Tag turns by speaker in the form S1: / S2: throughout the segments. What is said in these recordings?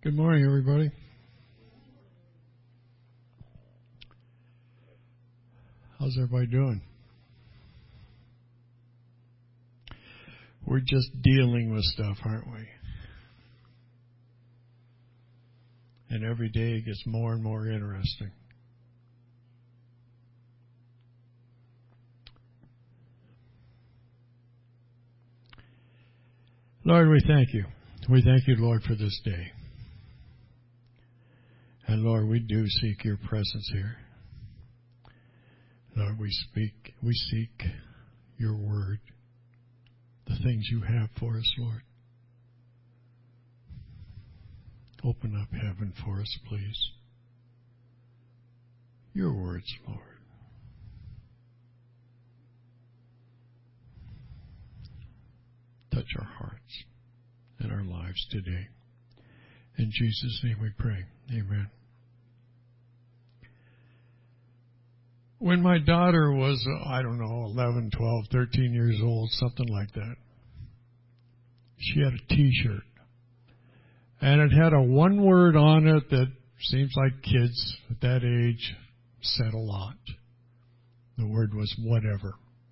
S1: Good morning, everybody. How's everybody doing? We're just dealing with stuff, aren't we? And every day it gets more and more interesting. Lord, we thank you. We thank you, Lord, for this day. And Lord, we do seek your presence here. Lord, we seek your word, the things you have for us, Lord. Open up heaven for us, please. Your words, Lord. Touch our hearts and our lives today. In Jesus' name we pray. Amen. When my daughter was, 11, 12, 13 years old, something like that, she had a T-shirt. And it had a one word on it that seems like kids at that age said a lot. The word was whatever.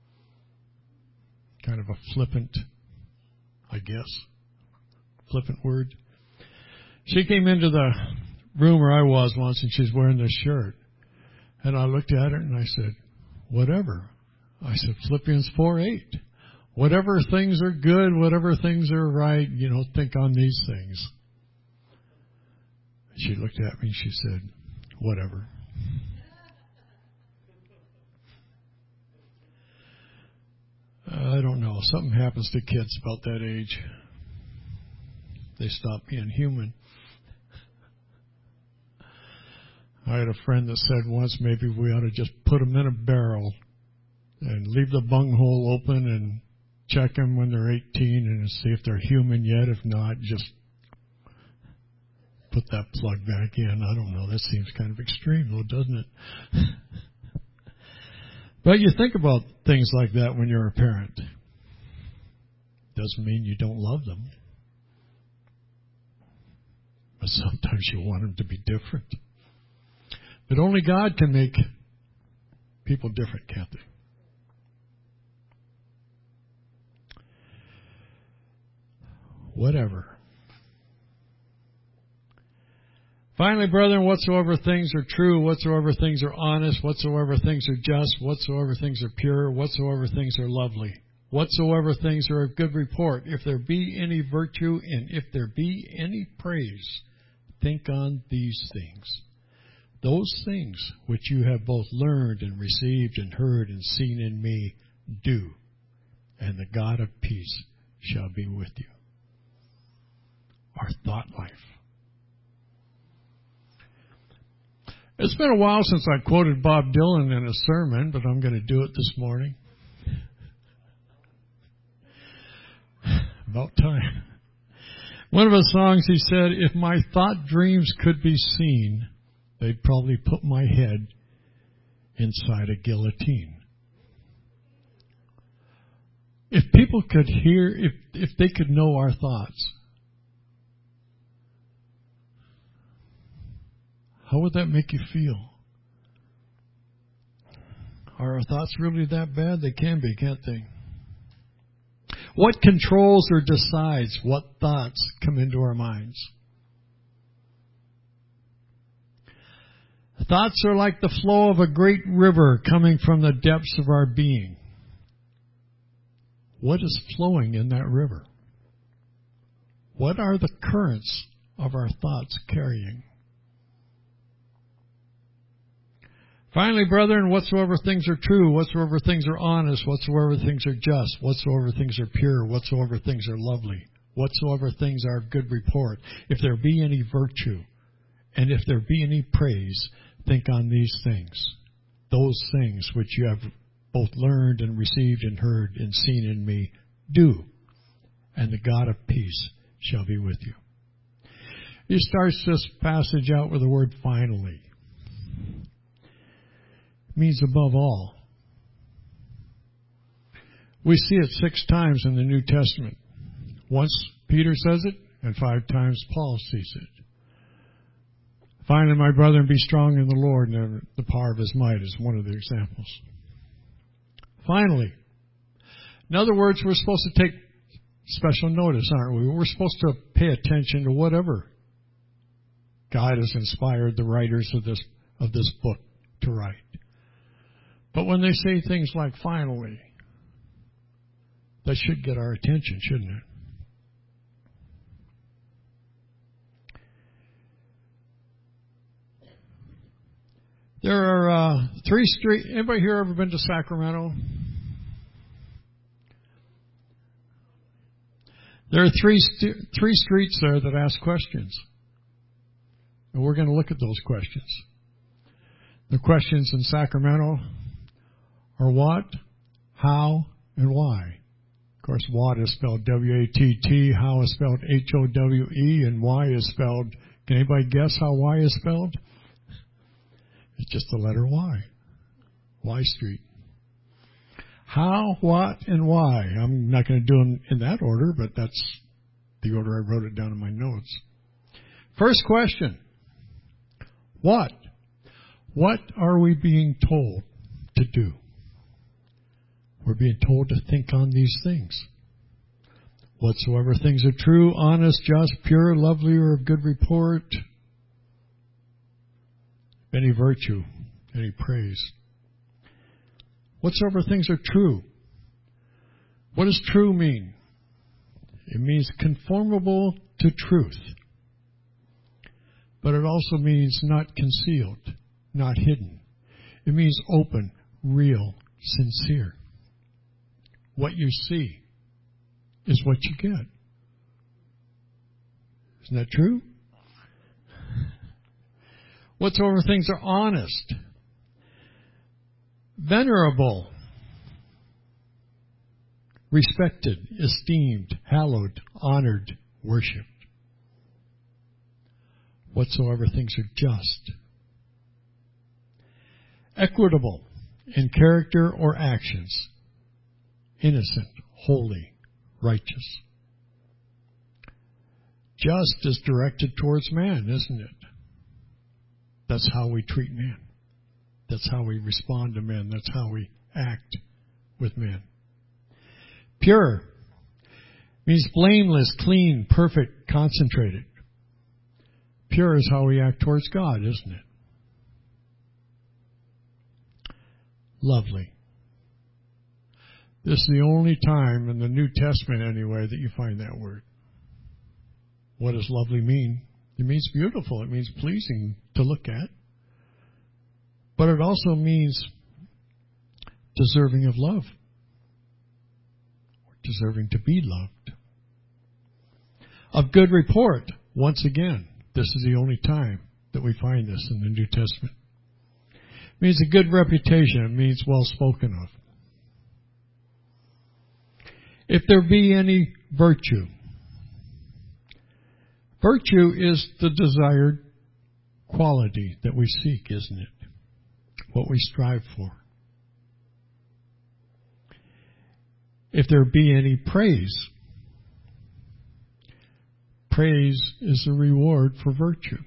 S1: Kind of a flippant, I guess, flippant word. She came into the room where I was once and she's wearing this shirt. And I looked at her and I said, whatever. I said, Philippians 4:8. Whatever things are good, whatever things are right, think on these things. She looked at me and she said, whatever. I don't know. Something happens to kids about that age. They stop being human. I had a friend that said once maybe we ought to just put them in a barrel and leave the bunghole open and check them when they're 18 and see if they're human yet. If not, just put that plug back in. I don't know. That seems kind of extreme, though, doesn't it? But you think about things like that when you're a parent. Doesn't mean you don't love them. But sometimes you want them to be different. But only God can make people different, can't they? Whatever. Finally, brethren, whatsoever things are true, whatsoever things are honest, whatsoever things are just, whatsoever things are pure, whatsoever things are lovely, whatsoever things are of good report, if there be any virtue and if there be any praise, think on these things. Those things which you have both learned and received and heard and seen in me, do, and the God of peace shall be with you. Our thought life. It's been a while since I quoted Bob Dylan in a sermon, but I'm going to do it this morning. About time. One of his songs, he said, if my thought dreams could be seen, they'd probably put my head inside a guillotine. If people could hear, if they could know our thoughts, how would that make you feel? Are our thoughts really that bad? They can be, can't they? What controls or decides what thoughts come into our minds? Thoughts are like the flow of a great river coming from the depths of our being. What is flowing in that river? What are the currents of our thoughts carrying? Finally, brethren, whatsoever things are true, whatsoever things are honest, whatsoever things are just, whatsoever things are pure, whatsoever things are lovely, whatsoever things are of good report, if there be any virtue, and if there be any praise, think on these things. Those things which you have both learned and received and heard and seen in me, do, and the God of peace shall be with you. He starts this passage out with the word finally. It means above all. We see it 6 times in the New Testament. Once Peter says it, and 5 times Paul sees it. Finally, my brethren, be strong in the Lord, and the power of His might is one of the examples. Finally, in other words, we're supposed to take special notice, aren't we? We're supposed to pay attention to whatever God has inspired the writers of this book to write. But when they say things like finally, that should get our attention, shouldn't it? There are three streets. Anybody here ever been to Sacramento? There are three streets there that ask questions. And we're going to look at those questions. The questions in Sacramento are what, how, and why. Of course, what is spelled W-A-T-T, how is spelled H-O-W-E, and why is spelled, can anybody guess how Y is spelled? It's just the letter Y. Y Street. How, what, and why. I'm not going to do them in that order, but that's the order I wrote it down in my notes. First question. What? What are we being told to do? We're being told to think on these things. Whatsoever things are true, honest, just, pure, lovely, or of good report, any virtue, any praise. Whatsoever things are true. What does true mean? It means conformable to truth. But it also means not concealed, not hidden. It means open, real, sincere. What you see is what you get. Isn't that true? Whatsoever things are honest, venerable, respected, esteemed, hallowed, honored, worshipped. Whatsoever things are just, equitable in character or actions, innocent, holy, righteous. Just is directed towards man, isn't it? That's how we treat man. That's how we respond to men. That's how we act with men. Pure means blameless, clean, perfect, concentrated. Pure is how we act towards God, isn't it? Lovely. This is the only time in the New Testament, anyway, that you find that word. What does lovely mean? It means beautiful. It means pleasing to look at. But it also means deserving of love. Or deserving to be loved. Of good report. Once again, this is the only time that we find this in the New Testament. It means a good reputation. It means well spoken of. If there be any virtue. Virtue is the desired quality that we seek, isn't it? What we strive for. If there be any praise. Praise is the reward for virtue.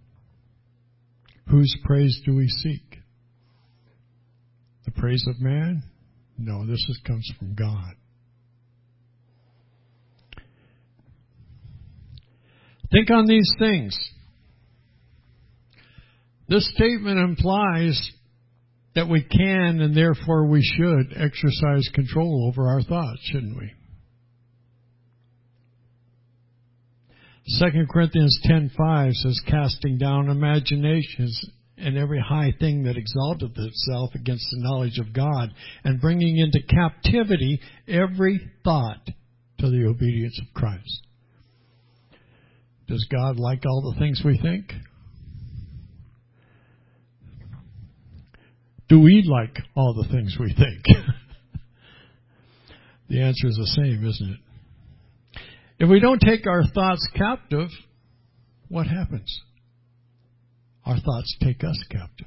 S1: Whose praise do we seek? The praise of man? No, comes from God. Think on these things. This statement implies that we can and therefore we should exercise control over our thoughts, shouldn't we? 2 Corinthians 10:5 says, casting down imaginations and every high thing that exalteth itself against the knowledge of God, and bringing into captivity every thought to the obedience of Christ. Does God like all the things we think? Do we like all the things we think? The answer is the same, isn't it? If we don't take our thoughts captive, what happens? Our thoughts take us captive.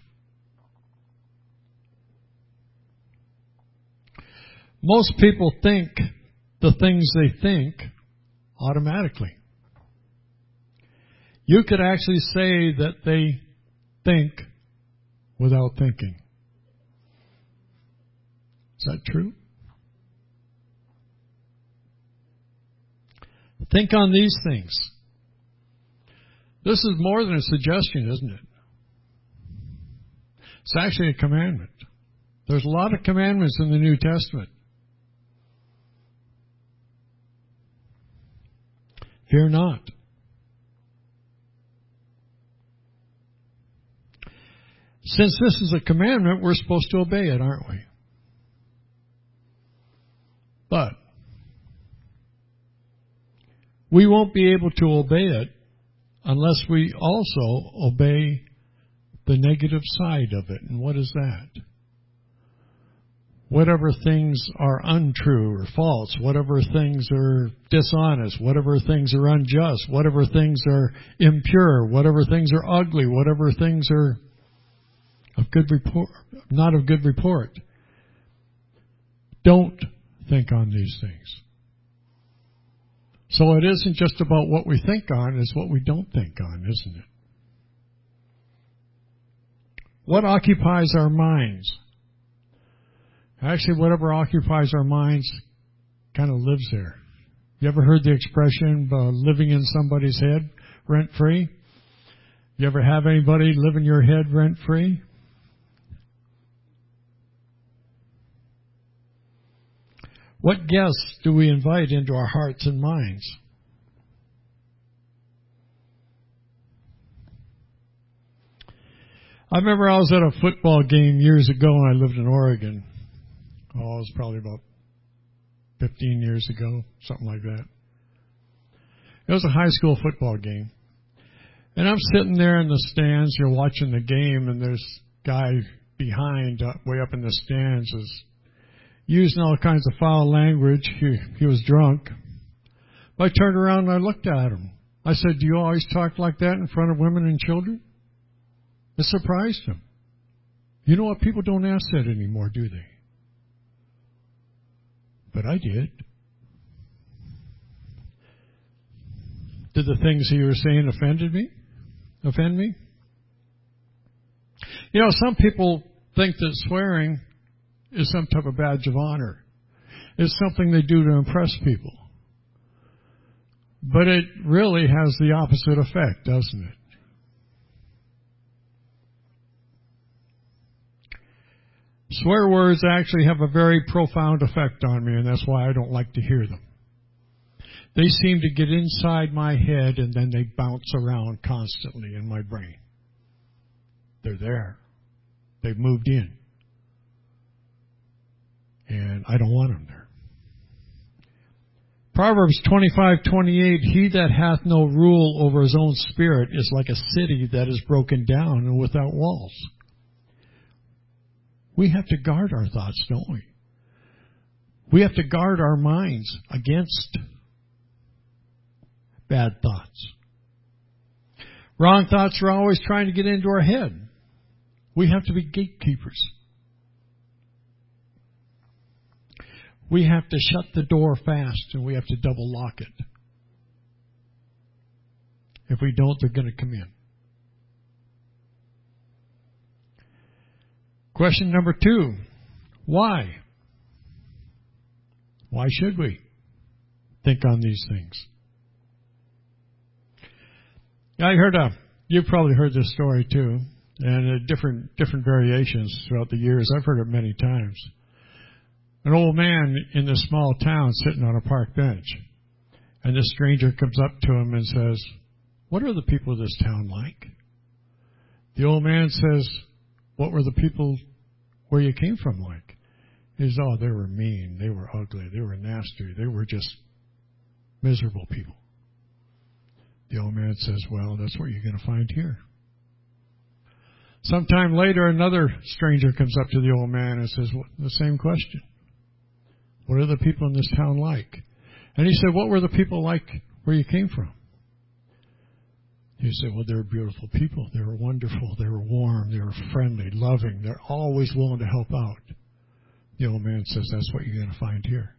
S1: Most people think the things they think automatically. You could actually say that they think without thinking. Is that true? Think on these things. This is more than a suggestion, isn't it? It's actually a commandment. There's a lot of commandments in the New Testament. Fear not. Since this is a commandment, we're supposed to obey it, aren't we? But we won't be able to obey it unless we also obey the negative side of it. And what is that? Whatever things are untrue or false, whatever things are dishonest, whatever things are unjust, whatever things are impure, whatever things are ugly, whatever things are of good report, not of good report. Don't think on these things. So it isn't just about what we think on, it's what we don't think on, isn't it? What occupies our minds? Actually, whatever occupies our minds kind of lives there. You ever heard the expression living in somebody's head rent-free? You ever have anybody live in your head rent-free? What guests do we invite into our hearts and minds? I remember I was at a football game years ago when I lived in Oregon. It was probably about 15 years ago, something like that. It was a high school football game. And I'm sitting there in the stands, you're watching the game, and there's a guy behind, way up in the stands, is using all kinds of foul language. He was drunk. I turned around and I looked at him. I said, "Do you always talk like that in front of women and children?" It surprised him. You know what? People don't ask that anymore, do they? But I did. Did the things he was saying offend me? You know, some people think that swearing is some type of badge of honor. It's something they do to impress people. But it really has the opposite effect, doesn't it? Swear words actually have a very profound effect on me, and that's why I don't like to hear them. They seem to get inside my head, and then they bounce around constantly in my brain. They're there. They've moved in. And I don't want them there. Proverbs 25:28, he that hath no rule over his own spirit is like a city that is broken down and without walls. We have to guard our thoughts, don't we? We have to guard our minds against bad thoughts. Wrong thoughts are always trying to get into our head. We have to be gatekeepers. We have to shut the door fast, and we have to double lock it. If we don't, they're going to come in. Question number 2. Why? Why should we think on these things? You've probably heard this story too, and different variations throughout the years. I've heard it many times. An old man in this small town sitting on a park bench, and this stranger comes up to him and says, "What are the people of this town like?" The old man says, "What were the people where you came from like?" He says, "Oh, they were mean, they were ugly, they were nasty, they were just miserable people." The old man says, "Well, that's what you're going to find here." Sometime later, another stranger comes up to the old man and says the same question. "What are the people in this town like?" And he said, "What were the people like where you came from?" He said, "Well, they were beautiful people. They were wonderful. They were warm. They were friendly, loving. They're always willing to help out." The old man says, "That's what you're going to find here."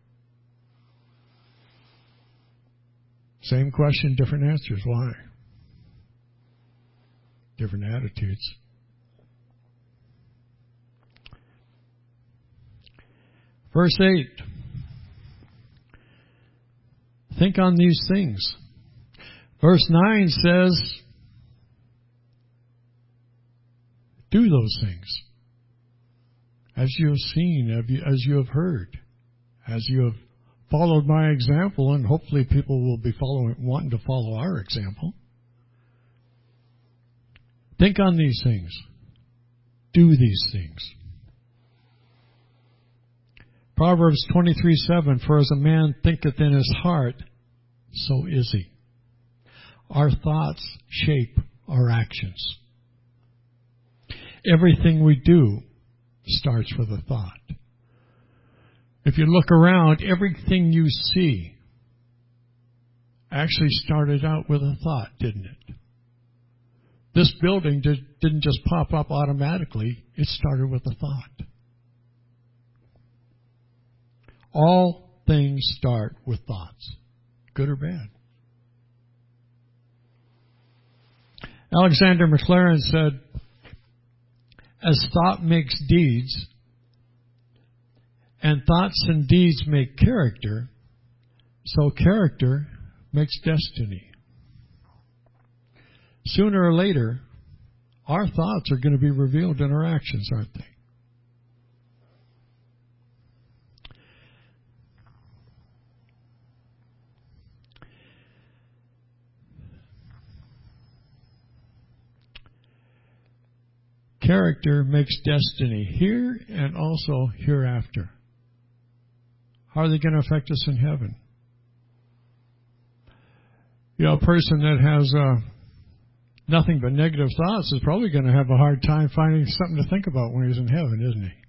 S1: Same question, different answers. Why? different attitudes. Verse 8. Think on these things. Verse 9 says, do those things. As you have seen, as you have heard, as you have followed my example, and hopefully people will be wanting to follow our example. Think on these things. Do these things. Proverbs 23:7, for as a man thinketh in his heart, so is he. Our thoughts shape our actions. Everything we do starts with a thought. If you look around, everything you see actually started out with a thought, didn't it? This building didn't just pop up automatically. It started with a thought. All things start with thoughts, good or bad. Alexander McLaren said, as thought makes deeds, and thoughts and deeds make character, so character makes destiny. Sooner or later, our thoughts are going to be revealed in our actions, aren't they? Character makes destiny here and also hereafter. How are they going to affect us in heaven? You know, a person that has nothing but negative thoughts is probably going to have a hard time finding something to think about when he's in heaven, isn't he?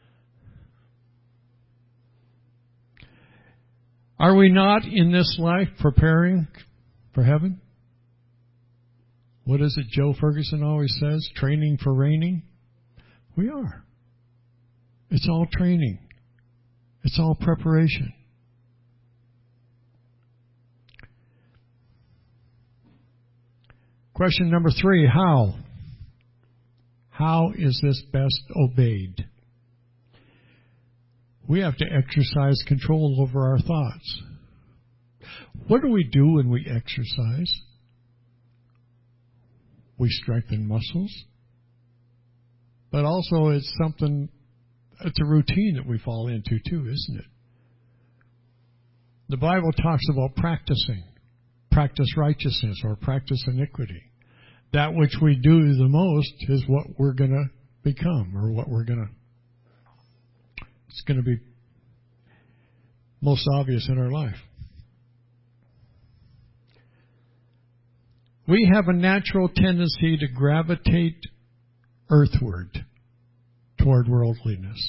S1: Are we not in this life preparing for heaven? What is it Joe Ferguson always says? Training for reigning? We are. It's all training. It's all preparation. Question number 3, how? How is this best obeyed? We have to exercise control over our thoughts. What do we do when we exercise? We strengthen muscles. But also it's a routine that we fall into too, isn't it? The Bible talks about practicing. Practice righteousness or practice iniquity. That which we do the most is what we're going to become, or it's going to be most obvious in our life. We have a natural tendency to gravitate earthward toward worldliness.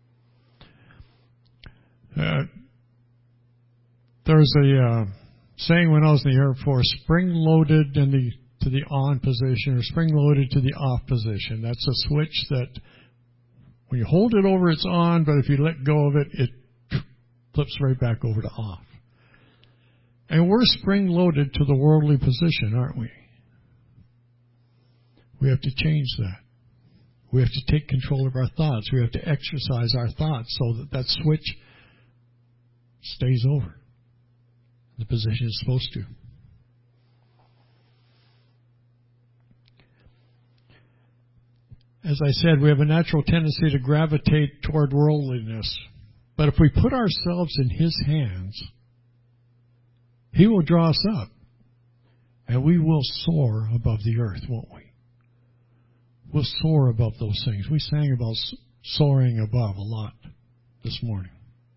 S1: There's a saying when I was in the Air Force, spring-loaded to the on position or spring-loaded to the off position. That's a switch that when you hold it over, it's on, but if you let go of it, it flips right back over to off. And we're spring-loaded to the worldly position, aren't we? We have to change that. We have to take control of our thoughts. We have to exercise our thoughts so that switch stays over the position it's supposed to. As I said, we have a natural tendency to gravitate toward worldliness. But if we put ourselves in His hands, He will draw us up, and we will soar above the earth, won't we? We'll soar above those things. We sang about soaring above a lot this morning.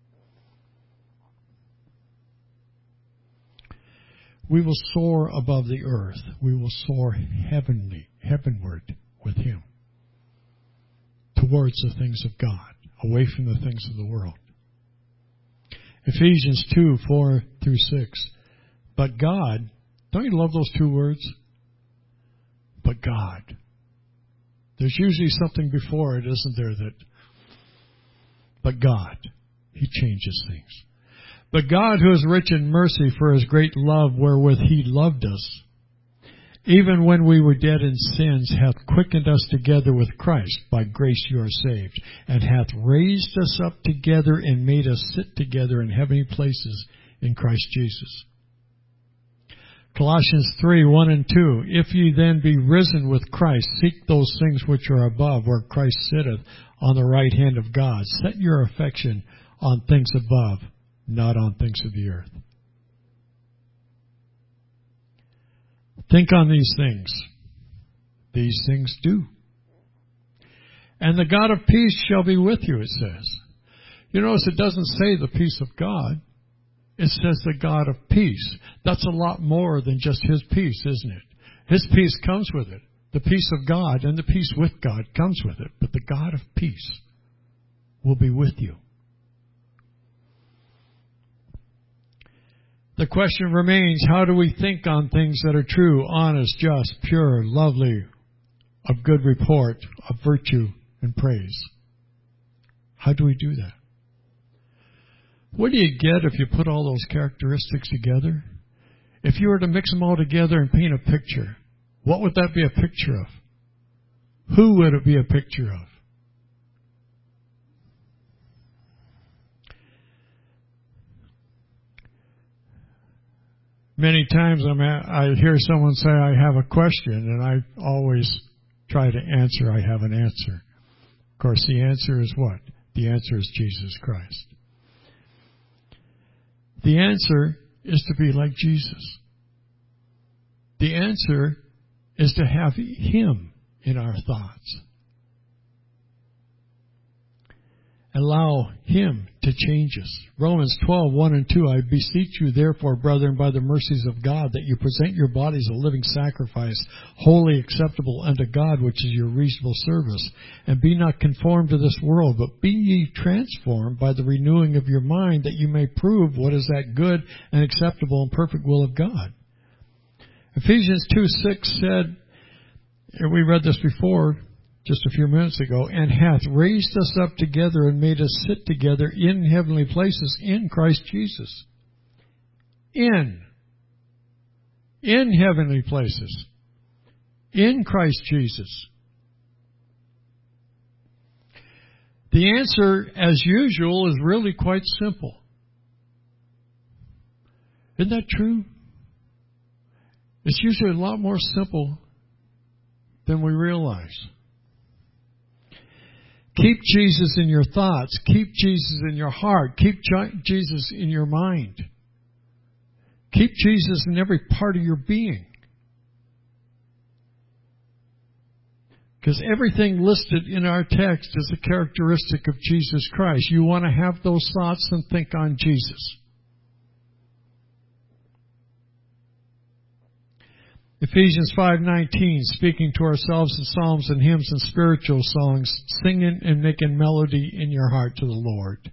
S1: We will soar above the earth. We will soar heavenward with Him, towards the things of God, away from the things of the world. Ephesians 2:4-6. But God, don't you love those two words? But God. There's usually something before it, isn't there? But God, He changes things. But God, who is rich in mercy for His great love wherewith He loved us, even when we were dead in sins, hath quickened us together with Christ. By grace you are saved, and hath raised us up together and made us sit together in heavenly places in Christ Jesus. Colossians 3:1 and 2. If ye then be risen with Christ, seek those things which are above, where Christ sitteth on the right hand of God. Set your affection on things above, not on things of the earth. Think on these things. These things do. And the God of peace shall be with you, it says. You notice it doesn't say the peace of God. It says the God of peace. That's a lot more than just His peace, isn't it? His peace comes with it. The peace of God and the peace with God comes with it. But the God of peace will be with you. The question remains, how do we think on things that are true, honest, just, pure, lovely, of good report, of virtue and praise? How do we do that? What do you get if you put all those characteristics together? If you were to mix them all together and paint a picture, what would that be a picture of? Who would it be a picture of? Many times I hear someone say, I have a question, and I always try to answer, I have an answer. Of course, the answer is what? The answer is Jesus Christ. The answer is to be like Jesus. The answer is to have Him in our thoughts. Allow Him to change us. Romans 12:1 and 2. I beseech you, therefore, brethren, by the mercies of God, that you present your bodies a living sacrifice, wholly acceptable unto God, which is your reasonable service. And be not conformed to this world, but be ye transformed by the renewing of your mind, that you may prove what is that good and acceptable and perfect will of God. Ephesians 2:6 said, and we read this before, just a few minutes ago, and hath raised us up together and made us sit together in heavenly places in Christ Jesus. In heavenly places. In Christ Jesus. The answer, as usual, is really quite simple. Isn't that true? It's usually a lot more simple than we realize. Keep Jesus in your thoughts. Keep Jesus in your heart. Keep Jesus in your mind. Keep Jesus in every part of your being. Because everything listed in our text is a characteristic of Jesus Christ. You want to have those thoughts and think on Jesus. Ephesians 5:19, speaking to ourselves in psalms and hymns and spiritual songs, singing and making melody in your heart to the Lord.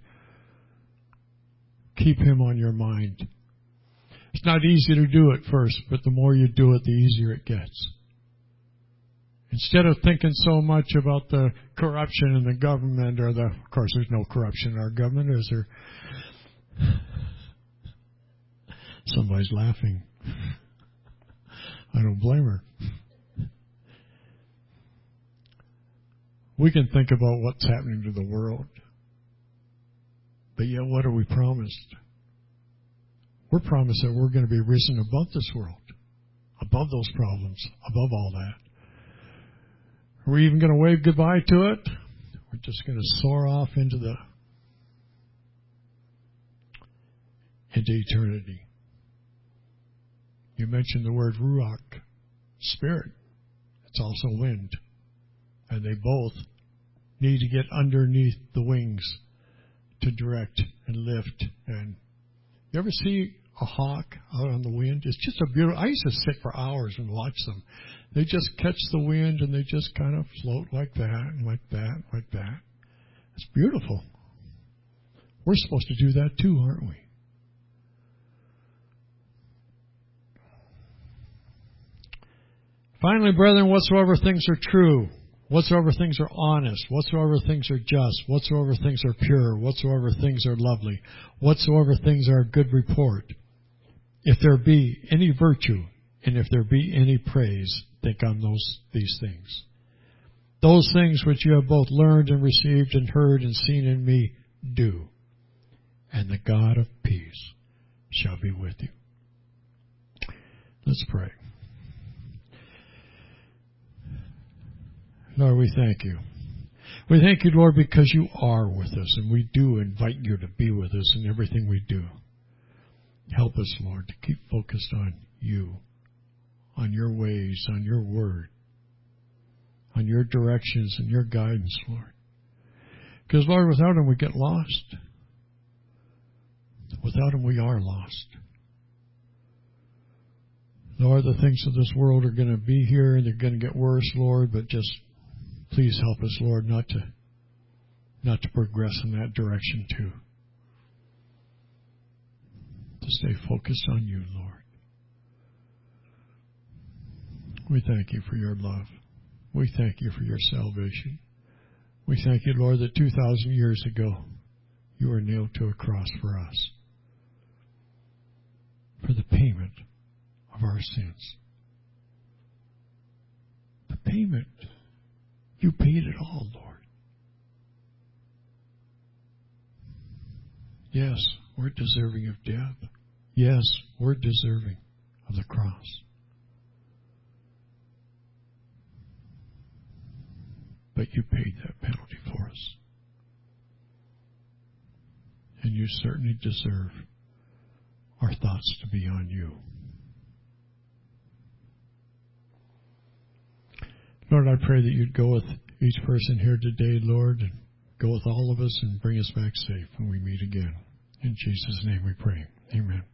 S1: Keep Him on your mind. It's not easy to do it first, but the more you do it, the easier it gets. Instead of thinking so much about the corruption in the government, of course there's no corruption in our government, is there? Somebody's laughing. I don't blame her. We can think about what's happening to the world. But yet, what are we promised? We're promised that we're going to be risen above this world, above those problems, above all that. Are we even going to wave goodbye to it? We're just going to soar off into eternity. You mentioned the word ruach, spirit. It's also wind. And they both need to get underneath the wings to direct and lift. And you ever see a hawk out on the wind? It's just a beautiful... I used to sit for hours and watch them. They just catch the wind and they just kind of float like that and like that, like that. It's beautiful. We're supposed to do that too, aren't we? Finally, brethren, whatsoever things are true, whatsoever things are honest, whatsoever things are just, whatsoever things are pure, whatsoever things are lovely, whatsoever things are of good report, if there be any virtue, And if there be any praise, think on these things. Those things which you have both learned and received and heard and seen in me, do. And the God of peace shall be with you. Let's pray. Lord, we thank you. We thank you, Lord, because you are with us, and we do invite you to be with us in everything we do. Help us, Lord, to keep focused on you, on your ways, on your word, on your directions and your guidance, Lord. Because, Lord, without them we get lost. Without them we are lost. Lord, the things of this world are going to be here and they're going to get worse, Lord, but just please help us, Lord, not to progress in that direction too. To stay focused on you, Lord. We thank you for your love. We thank you for your salvation. We thank you, Lord, that 2,000 years ago you were nailed to a cross for us, for the payment of our sins. The payment. You paid it all, Lord. Yes, we're deserving of death. Yes, we're deserving of the cross. But you paid that penalty for us. And you certainly deserve our thoughts to be on you. Lord, I pray that you'd go with each person here today, Lord, and go with all of us and bring us back safe when we meet again. In Jesus' name we pray. Amen.